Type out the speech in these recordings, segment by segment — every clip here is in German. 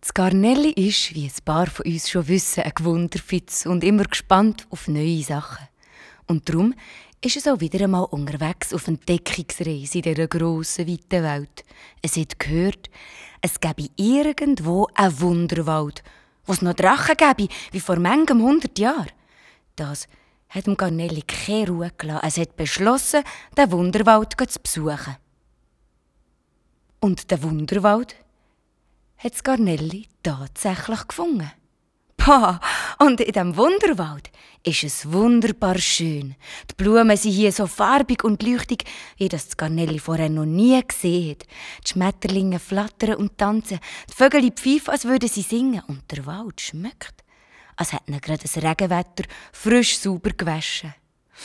Das Garnelli ist, wie ein paar von uns schon wissen, ein Gewunderfitz und immer gespannt auf neue Sachen. Und darum ist es auch wieder einmal unterwegs auf Entdeckungsreise in dieser grossen, weiten Welt. Es hat gehört, es gäbe irgendwo einen Wunderwald, wo es noch Drachen gäbe, wie vor manchem 100 Jahren. Das hat dem Garnelli keine Ruhe gelassen. Es hat beschlossen, den Wunderwald zu besuchen. Und den Wunderwald hat das Garnelli tatsächlich gefunden. Pah, und in diesem Wunderwald ist es wunderbar schön. Die Blumen sind hier so farbig und leuchtig, wie das Garnelli vorher noch nie gesehen hat. Die Schmetterlinge flattern und tanzen, die Vögel pfeifen, als würden sie singen. Und der Wald schmeckt, als hätte ihn gerade das Regenwetter frisch sauber gewaschen.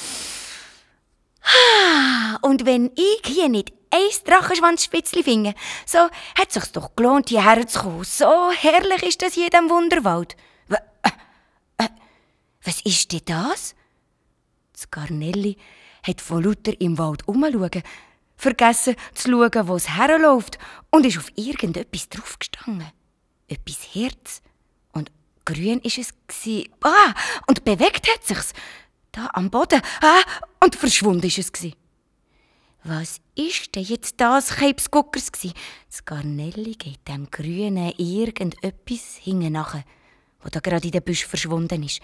Und wenn ich hier nicht ein Drachenschwanzspitzli finde, so hat es sich doch gelohnt, hierher zu kommen. So herrlich ist das hier in diesem Wunderwald. Was ist denn das? Das Garnelli hat von lauter im Wald herumschauen vergessen zu schauen, wo es herläuft, und ist auf irgendetwas draufgestanden. Etwas Herz. Und grün ist es gsi. Und bewegt hat sich's. Da am Boden. Und verschwunden ist es gsi. Was ist denn jetzt das Keipsguckers gsi? Das Garnelli geht dem Grünen irgendetwas hinten nach, wo da gerade in den Büsch verschwunden ist.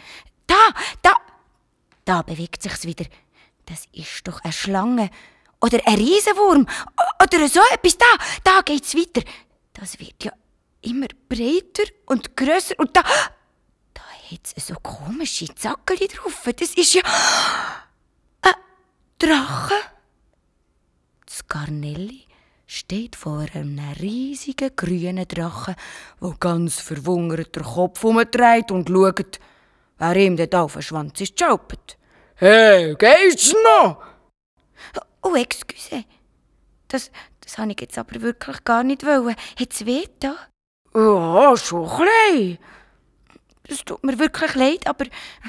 Da bewegt sich's wieder. Das ist doch eine Schlange. Oder ein Riesenwurm. Oder so etwas. Da geht's weiter. Das wird ja immer breiter und grösser. Und da hat's so komische Zackeli drauf. Das ist ja ein Drache. Das Garnelli steht vor einem riesigen grünen Drachen, der ganz verwungert den Kopf umdreht und schaut, wer ihm denn auf den Schwanz ist geschaupert. «Hey, geht's noch?» «Oh, excuse. Das habe ich jetzt aber wirklich gar nicht wollen. Hat's weh da?» «Ja, schon ein bisschen. Es tut mir wirklich leid, aber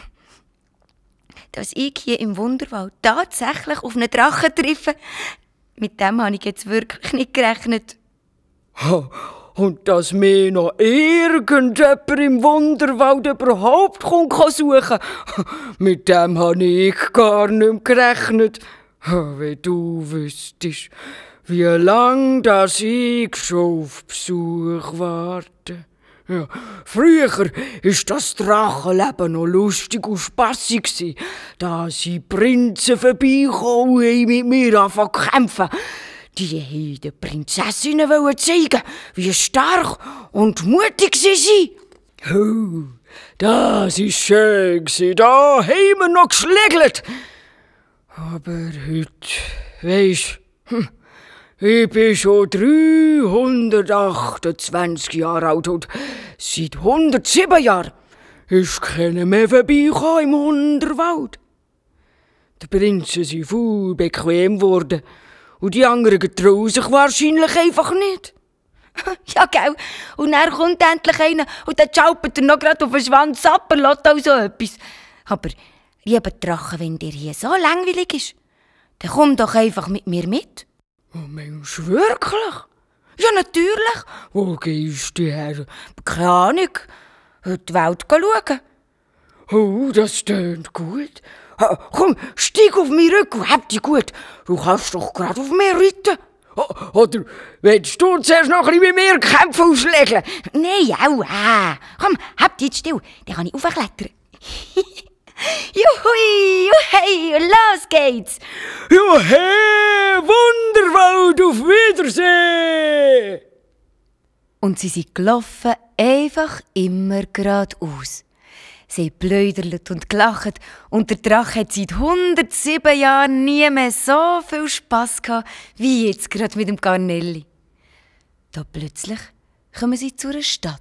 dass ich hier im Wunderwald tatsächlich auf einen Drachen treffe, mit dem habe ich jetzt wirklich nicht gerechnet.» «Und dass mir noch irgendjemand im Wunderwald überhaupt suchen kann, mit dem habe ich gar nicht gerechnet. Wenn du wüsstest, wie lange das ich schon auf Besuch warte. Ja, früher war das Drachenleben noch lustig und spassig. Da sind Prinzen vorbeigekommen und mit mir angefangen zu kämpfen. Die wollten den Prinzessinnen zeigen, wie stark und mutig sie sind. Oh, das war schön. Da haben wir noch geschlägelt. Aber heute, weisst du, ich bin schon 328 Jahre alt und seit 107 Jahren ist keiner mehr vorbeigekommen im Wunderwald. Die Prinzen sind voll bequem geworden und die anderen getrauen sich wahrscheinlich einfach nicht. Ja, gell? Und dann kommt endlich einer und dann schaupert er noch gerade auf den Schwanz ab und lässt auch so etwas. Aber, lieber Drache, wenn dir hier so langweilig ist, dann komm doch einfach mit mir mit. Oh, Mensch, wirklich? Ja, natürlich. Wo gehst du her? Keine Ahnung. Die Welt schauen. Oh, das tönt gut. Komm, steig auf meinen Rücken und hab dich gut. Du kannst doch gerade auf mir reiten. Oder willst du zuerst noch ein bisschen mit mir kämpfen ausschlägeln? Nein, auch. Komm, hab dich jetzt still. Dann kann ich raufklettern. Juhui, juhei, los geht's. Juhei, Wunderwald, auf Wiedersehen. Und sie sind gelaufen, einfach immer geradeaus. Sie haben pläudert und gelacht und der Drache hat seit 107 Jahren nie mehr so viel Spass gehabt, wie jetzt gerade mit dem Garnelli. Da plötzlich kommen sie zu einer Stadt.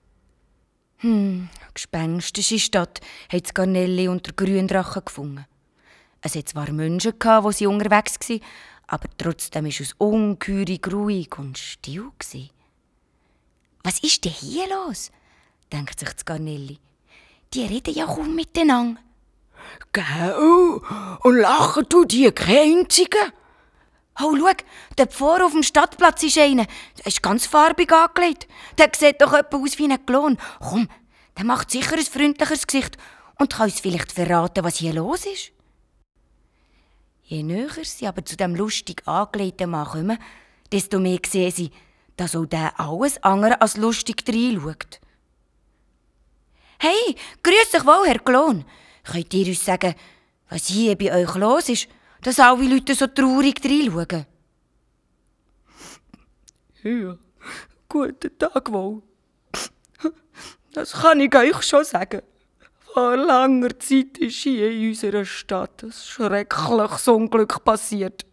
Gespenstische Stadt hat das Garnelli und der Gründrache gefunden. Es hat zwar Menschen gehabt, wo sie unterwegs waren, aber trotzdem war es ungeheurig ruhig und still. Was ist denn hier los? Denkt sich das Garnelli. Die reden ja kaum miteinander. Gell? Und lachen tut die kein einziger? Oh, schau, dort vorne auf dem Stadtplatz ist einer. Der ist ganz farbig angelegt. Der sieht doch etwa aus wie ein Klon. Komm, der macht sicher ein freundlicheres Gesicht und kann uns vielleicht verraten, was hier los ist. Je näher sie aber zu dem lustig angelegten Mann kommen, desto mehr sehen sie, dass auch der alles andere als lustig reinschaut. «Hey, grüß dich wohl, Herr Klon. Könnt ihr uns sagen, was hier bei euch los ist, dass alle Leute so traurig reinschauen?» «Ja, guten Tag wohl. Das kann ich euch schon sagen. Vor langer Zeit ist hier in unserer Stadt ein schreckliches Unglück passiert.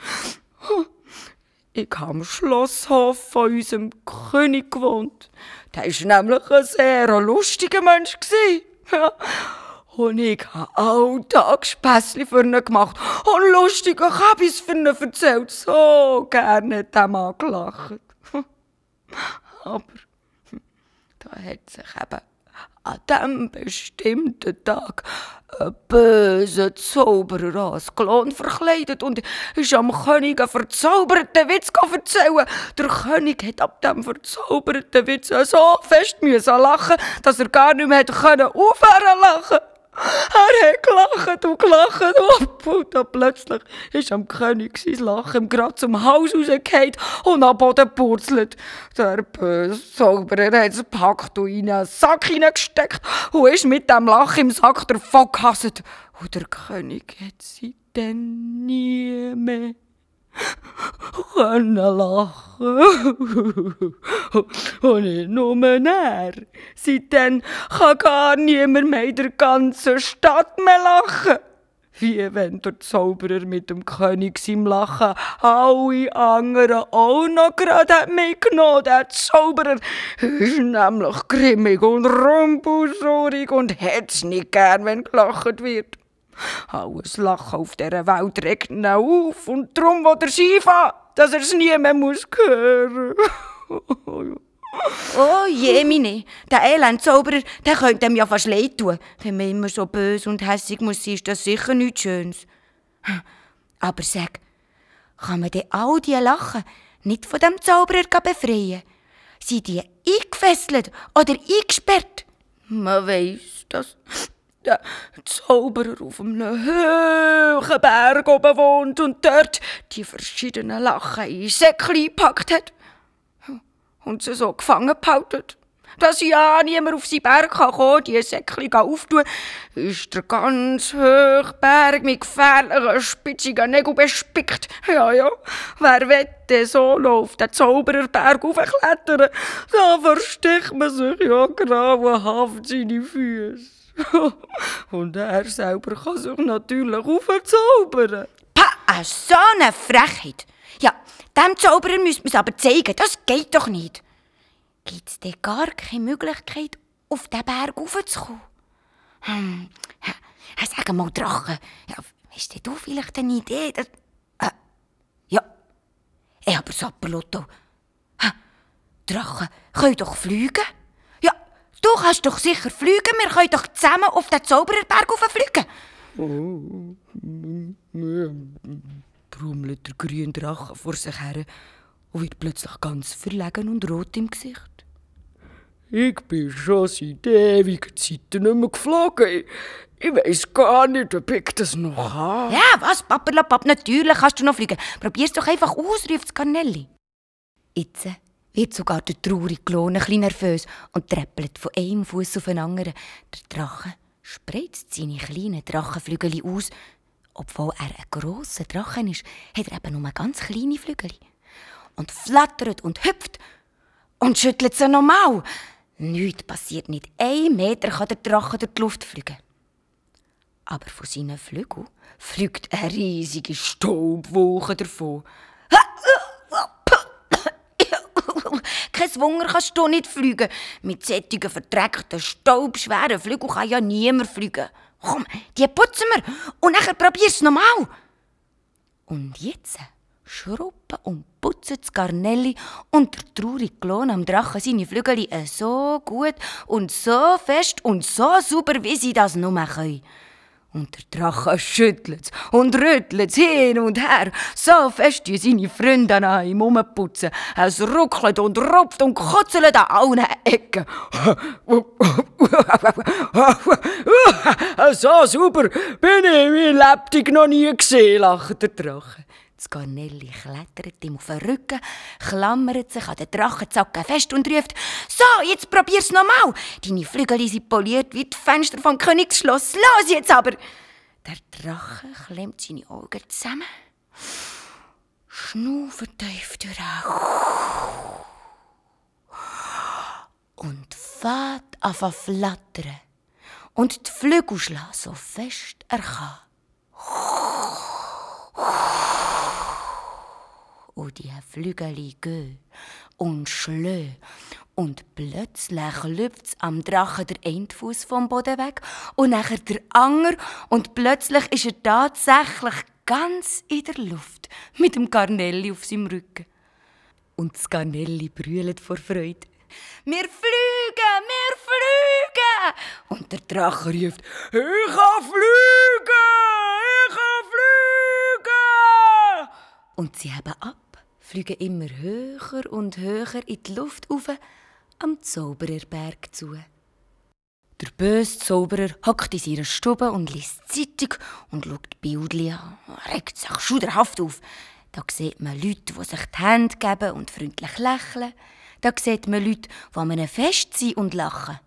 Ich habe am Schlosshof von unserem König gewohnt. Der war nämlich ein sehr lustiger Mensch. Ja. Und ich habe alltag Späßchen für ihn gemacht und lustige Kabis für ihn erzählt. So gerne hat der Mann gelacht. Aber da hat sich eben an diesem bestimmten Tag ein böser Zauberer als Klon verkleidet und ist am König einen verzauberten Witz erzählen. Der König hat ab diesem verzauberten Witz so fest lachen, dass er gar nicht mehr aufhören lachen. Er hat gelacht und dann plötzlich ist am König sein Lachen gerade zum Haus rausgefallen und am Boden purzelt. Der böse Zauberer hat es gepackt und in einen Sack hineingesteckt und ist mit dem Lachen im Sack davon gehasst. Und der König hat seitdem nie mehr können lachen. Und nicht nur er. Seitdem kann gar niemand mehr in der ganzen Stadt mehr lachen. Wie wenn der Zauberer mit dem König seinem Lachen alle anderen auch noch gerade mitgenommen hat. Der Zauberer ist nämlich grimmig und rumpelsaurig und hat es nicht gern, wenn gelacht wird. Alles Lachen auf dieser Welt regt ihn auf und darum will er Skifahren, dass er es nie mehr hören muss. Oh je, meine, der elende Zauberer, der könnte ihm ja fast leid tun. Wenn man immer so böse und hässig muss sein, ist das sicher nichts Schönes. Aber sag, kann man denn all diese Lachen nicht von dem Zauberer befreien? Sind die eingefesselt oder eingesperrt? Man weiss, dass der Zauberer auf einem hohen Berg oben wohnt und dort die verschiedenen Lachen in Säckchen gepackt hat und sie so gefangen behalten, dass ja niemand auf seinen Berg kommen kann, die Säckchen auftun, ist der ganz hohe Berg mit gefährlichen, spitzigen Nägeln bespickt. Ja, wer will denn so auf den Zaubererberg raufklettern? Da versticht man sich ja grauenhaft seine Füße. Und er selber kann sich natürlich aufzaubern. Pah, so eine Frechheit! Ja, dem Zauberer müsste man es aber zeigen, das geht doch nicht. Gibt es denn gar keine Möglichkeit, auf den Berg raufzukommen? Sag mal, Drache, ja, hast denn du vielleicht eine Idee? Ja, aber Sapperlotto, Drachen können doch fliegen? Ja, du kannst doch sicher fliegen, wir können doch zusammen auf den Zaubererberg rauffliegen. Brummelt der grüne Drache vor sich her und wird plötzlich ganz verlegen und rot im Gesicht. Ich bin schon seit ewigen Zeiten nicht mehr geflogen. Ich weiss gar nicht, ob ich das noch habe. Ja, was, Papperlapapp, natürlich kannst du noch fliegen. Probier's doch einfach aus, ruft das Garnelli. Jetzt wird sogar der traurige Klon ein bisschen nervös und treppelt von einem Fuß auf den anderen. Der Drache spreizt seine kleinen Drachenflügel aus. Obwohl er ein grosser Drache ist, hat er eben nur ganz kleine Flügel. Und flattert und hüpft und schüttelt sie normal. Nichts passiert, nicht 1 Meter kann der Drache durch die Luft fliegen. Aber von seinen Flügeln fliegt eine riesige Staubwolke davon. Kein Wunder kannst du nicht fliegen. Mit solchen verdreckten, staubschweren Flügeln kann ja niemand fliegen. Komm, die putzen wir und nachher probier's nochmal. Und jetzt schruppen und putzen das Garnelli und der traurige Klon am Drachen seine Flügel so gut und so fest und so sauber, wie sie das nur können. Und der Drache schüttelt und rüttelt hin und her, so fest wie seine Freunde an ihm rumputzen. Es ruckelt und rupft und kutzelt an allen Ecken. So super bin ich mein Lebtag noch nie gesehen, lacht der Drache. Das Garnelli klettert ihm auf den Rücken, klammert sich an den Drachenzacken fest und ruft: «So, jetzt probier's nochmal! Deine Flügel sind poliert wie die Fenster vom Königsschloss. Los jetzt aber!» Der Drache klemmt seine Augen zusammen, schnauft tief durch und fährt an zu flattern und die Flügel schlagen so fest er kann. Und die Flügel gehen und schlagen. Und plötzlich lüpft am Drachen der eine Fuß vom Boden weg und nachher der andere. Und plötzlich ist er tatsächlich ganz in der Luft mit dem Garnelli auf seinem Rücken. Und das Garnelli brüllt vor Freude: «Wir fliegen! Wir fliegen!» Und der Drache ruft: «Ich kann fliegen! Ich kann fliegen!» Und sie heben ab, fliegen immer höher und höher in die Luft auf, am Zaubererberg zu. Der böse Zauberer hockt in seiner Stube und liest Zeitung und schaut Bildchen an. Er regt sich schuderhaft auf. Da sieht man Leute, die sich die Hände geben und freundlich lächeln. Da sieht man Leute, die an einem Fest sind und lachen.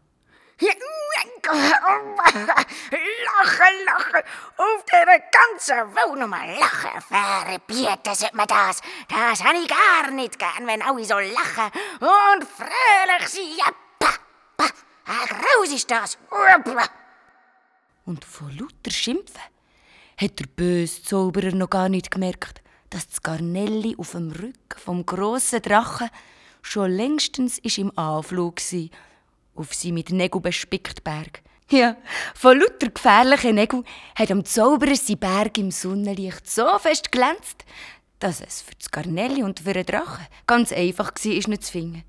Lachen, auf dieser ganzen Welt nur lachen. Verbieten sollte man das. Das habe ich gar nicht gern, wenn alle so lachen und fröhlich sind. Ja, graus ist das. Und von lauter Schimpfen hat der böse Zauberer noch gar nicht gemerkt, dass das Garnelli auf dem Rücken vom grossen Drachen schon längstens im Anflug war, auf sie mit Nägeln bespickten Berg. Ja, von lauter gefährlichen Nägeln hat am Zauberer sein Berg im Sonnenlicht so fest glänzt, dass es für das Garnelli und für den Drachen ganz einfach war, ihn zu finden.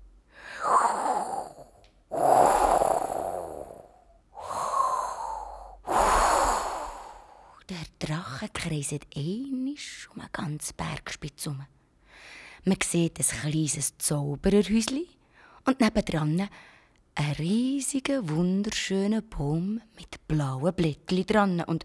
Der Drache kreiset einmal um eine ganze Bergspitze herum. Man sieht ein kleines Zaubererhäuschen und nebendran einen riesigen, wunderschönen Baum mit blauen Blättchen dran und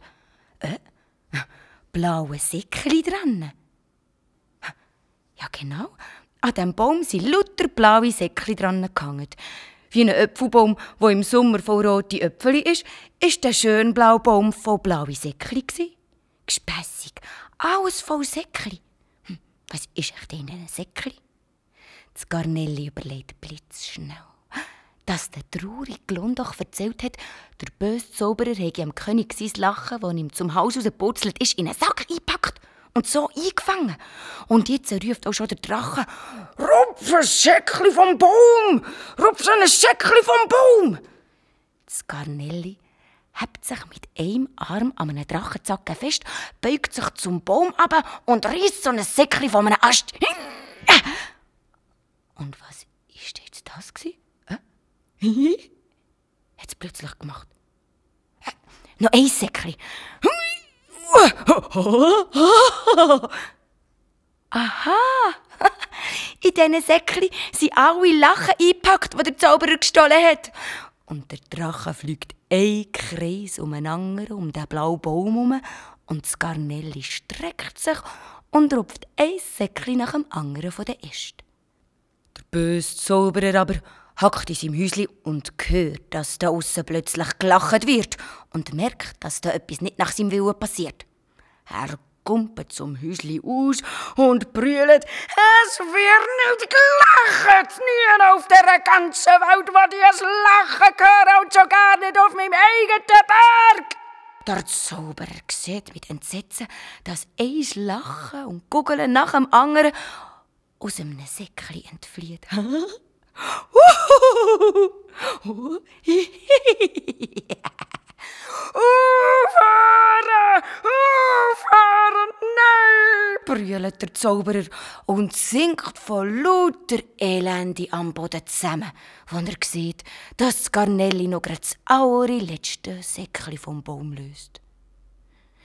blauen Säckchen dran. Ja, genau. An diesem Baum sind lauter blaue Säckchen dran gehangen. Wie ein Äpfelbaum, der im Sommer voll rote Äpfel ist, war der schöne blaue Baum voll blaue Säckchen. Gespässig, alles voll Säckchen. Was ist echt in diesen Säckchen? Das Garnelli überlegt blitzschnell, dass der traurige Glon doch erzählt hat, der böse Zauberer hätte am König sein Lachen, das ihm zum Haus rausgepurzelt ist, in einen Sack eingepackt und so eingefangen. Und jetzt ruft auch schon der Drache: «Rupf ein Säckchen vom Baum! Rupf ein Säckchen vom Baum!» Das Garnelli hebt sich mit einem Arm an einem Drachenzacken fest, beugt sich zum Baum runter und reißt so ein Säckchen von einem Ast. Und was ist jetzt das? Hat es plötzlich gemacht. Noch ein Säckchen. Aha! In diesen Säckchen sind alle Lachen eingepackt, die der Zauberer gestohlen hat. Und der Drache fliegt einen Kreis umeinander um den blauen Baum herum und das Garnelli streckt sich und rupft ein Säckchen nach dem anderen von den Ästen. Der böse Zauberer aber hackt in seinem Häuschen und hört, dass da aussen plötzlich gelacht wird und merkt, dass da etwas nicht nach seinem Willen passiert. Er kumpelt zum Häuschen aus und brüllt: «Es wird nicht gelacht! Nie auf dieser ganzen Welt, wo die es lachen hören und schon gar nicht auf meinem eigenen Berg!» Der Zauberer sieht mit Entsetzen, dass ein Lachen und Guggeln nach dem anderen aus einem Säckchen entflieht. Aufhören, nein! Brüllt der Zauberer und sinkt von lauter Elende am Boden zusammen, wenn er sieht, dass das Garnelli noch gerade das allerletzte Säckchen vom Baum löst.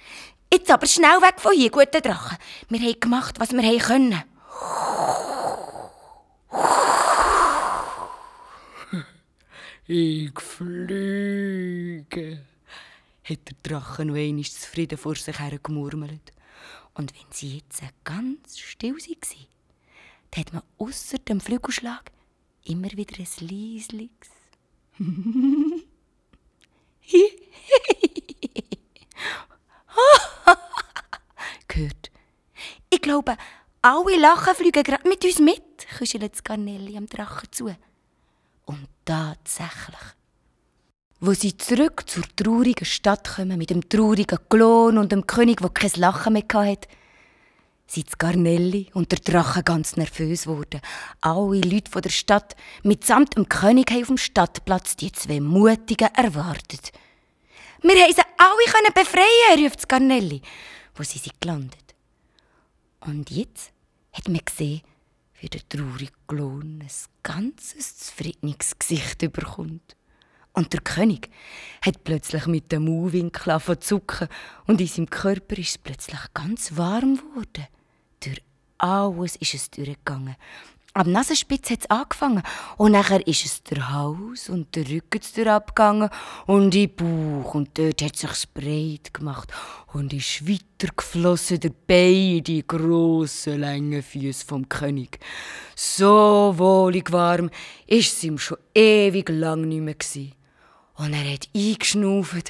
Jetzt aber schnell weg von hier, guter Drache. Wir haben gemacht, was wir haben können. Ich fliege, hat der Drache noch einmal zufrieden vor sich her gemurmelt. Und wenn sie jetzt ganz still waren, dann hat man ausser dem Flügelschlag immer wieder ein leisliches gehört. Ich glaube, alle Lachen fliegen gerade mit uns mit, kuschelt das Garnelli am Drachen zu. Und tatsächlich. Wo sie zurück zur traurigen Stadt kommen, mit dem traurigen Klon und dem König, der kein Lachen mehr hatte, sind das Garnelli und der Drache ganz nervös geworden. Alle Leute von der Stadt mitsamt dem König haben auf dem Stadtplatz die zwei Mutigen erwartet. «Wir haben sie alle befreien», ruft das Garnelli, wo sie sind gelandet. Und jetzt hat man gesehen, wie der traurige Klon ein ganzes zufriedenes Gesicht bekommt. Und der König hat plötzlich mit dem Mauwinkel angefangen zu zucken und in seinem Körper ist es plötzlich ganz warm geworden. Durch alles ist es durchgegangen. Ab Nasenspitze hat es angefangen und nachher ist es der Hals und der Rücken abgegangen und in den Bauch und dort hat es sich breit gemacht und ist weitergeflossen der Bein in die grossen, langen Füße vom König. So wohlig warm ist es ihm schon ewig lang nicht mehr gewesen. Und er hat eingeschnauft.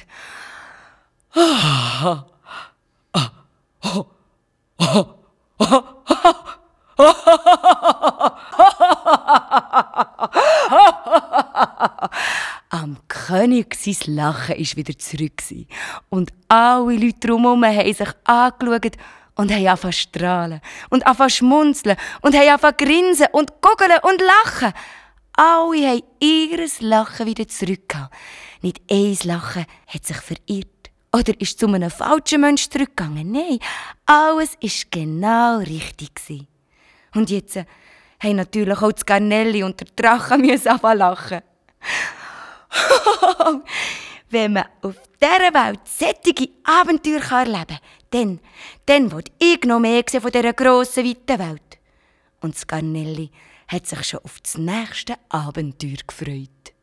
Am König sein Lachen war wieder zurück. Und alle Leute drumherum haben sich angeschaut und haben angefangen zu strahlen und angefangen zu schmunzeln und haben angefangen zu grinsen und guggeln und lachen. Alle haben ihr Lachen wieder zurückgehabt. Nicht ein Lachen hat sich verirrt oder ist zu einem falschen Menschen zurückgegangen. Nein, alles war genau richtig. Und jetzt haben natürlich auch das Garnelli und der Drache anfangen lachen. Wenn man auf dieser Welt solche Abenteuer erleben kann, dann will ich noch mehr sehen von dieser grossen, weiten Welt. Und das Garnelli hat sich schon auf das nächste Abenteuer gefreut.